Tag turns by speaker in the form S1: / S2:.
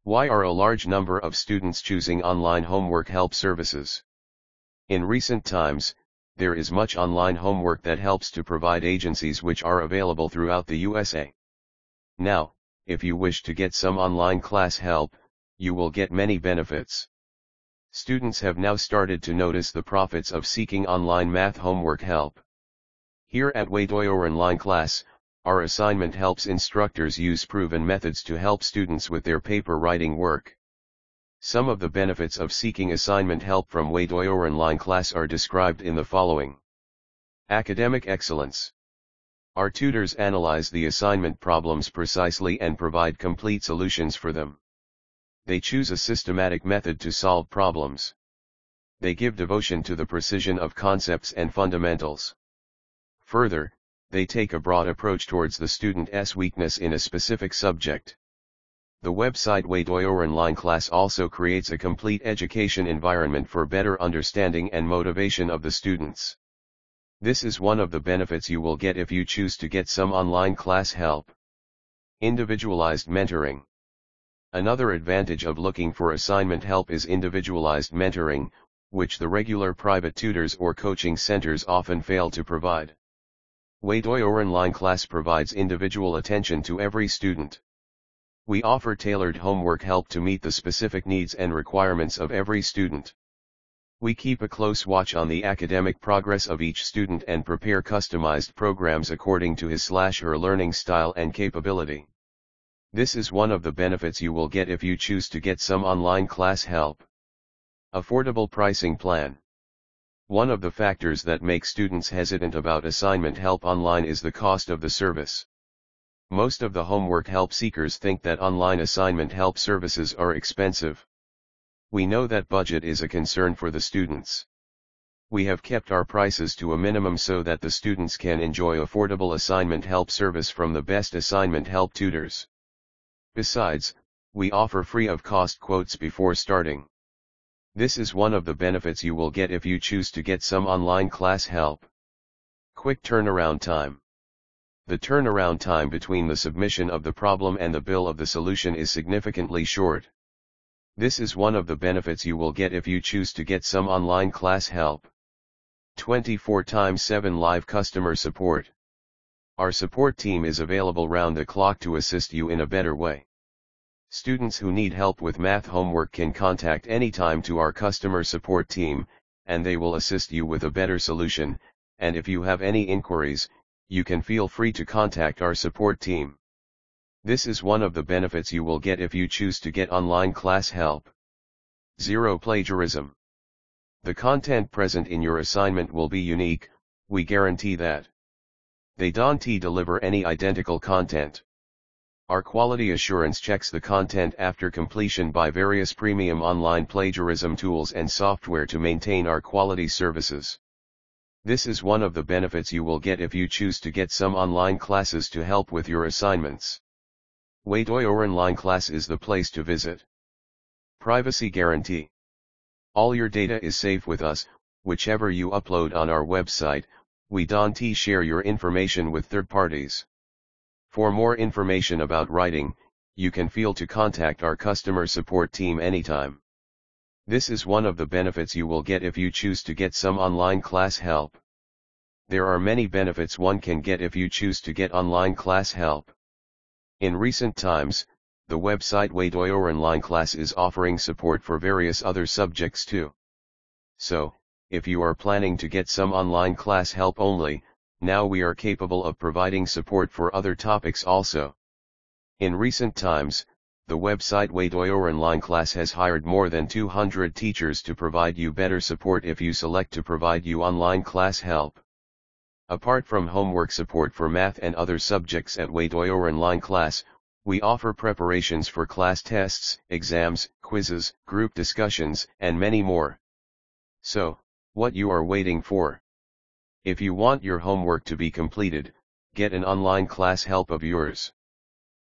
S1: Why are a large number of students choosing online homework help services? In recent times, there is much online homework that helps to provide agencies which are available throughout the USA. Now, if you wish to get some online class help, you will get many benefits. Students have now started to notice the profits of seeking online math homework help. Here at Waitoyo Online Class, our assignment helps instructors use proven methods to help students with their paper writing work. Some of the benefits of seeking assignment help from Waitoyo Online Class are described in the following. Academic excellence. Our tutors analyze the assignment problems precisely and provide complete solutions for them. They choose a systematic method to solve problems. They give devotion to the precision of concepts and fundamentals. Further, they take a broad approach towards the student's weakness in a specific subject. The website Waitoyo Online Class also creates a complete education environment for better understanding and motivation of the students. This is one of the benefits you will get if you choose to get some online class help. Individualized mentoring. Another advantage of looking for assignment help is individualized mentoring, which the regular private tutors or coaching centers often fail to provide. Waitoyo Online Class provides individual attention to every student. We offer tailored homework help to meet the specific needs and requirements of every student. We keep a close watch on the academic progress of each student and prepare customized programs according to his/her learning style and capability. This is one of the benefits you will get if you choose to get some online class help. Affordable pricing plan. One of the factors that make students hesitant about assignment help online is the cost of the service. Most of the homework help seekers think that online assignment help services are expensive. We know that budget is a concern for the students. We have kept our prices to a minimum so that the students can enjoy affordable assignment help service from the best assignment help tutors. Besides, we offer free of cost quotes before starting. This is one of the benefits you will get if you choose to get some online class help. Quick turnaround time. The turnaround time between the submission of the problem and the bill of the solution is significantly short. This is one of the benefits you will get if you choose to get some online class help. 24/7 live customer support. Our support team is available round the clock to assist you in a better way. Students who need help with math homework can contact anytime to our customer support team, and they will assist you with a better solution, and if you have any inquiries, you can feel free to contact our support team. This is one of the benefits you will get if you choose to get online class help. Zero plagiarism. The content present in your assignment will be unique, we guarantee that. They don't deliver any identical content. Our quality assurance checks the content after completion by various premium online plagiarism tools and software to maintain our quality services. This is one of the benefits you will get if you choose to get some online classes to help with your assignments. Waitoyo Online Class is the place to visit. Privacy guarantee. All your data is safe with us, whichever you upload on our website, we don't share your information with third parties. For more information about writing, you can feel to contact our customer support team anytime. This is one of the benefits you will get if you choose to get some online class help. There are many benefits one can get if you choose to get online class help. In recent times, the website Waitoyo Online Class is offering support for various other subjects too. So, if you are planning to get some online class help only, now we are capable of providing support for other topics also. In recent times, the website Waitoyo Online Class has hired more than 200 teachers to provide you better support if you select to provide you online class help. Apart from homework support for math and other subjects at Waitoyo Online Class, we offer preparations for class tests, exams, quizzes, group discussions, and many more. So, what you are waiting for? If you want your homework to be completed, get an online class help of yours.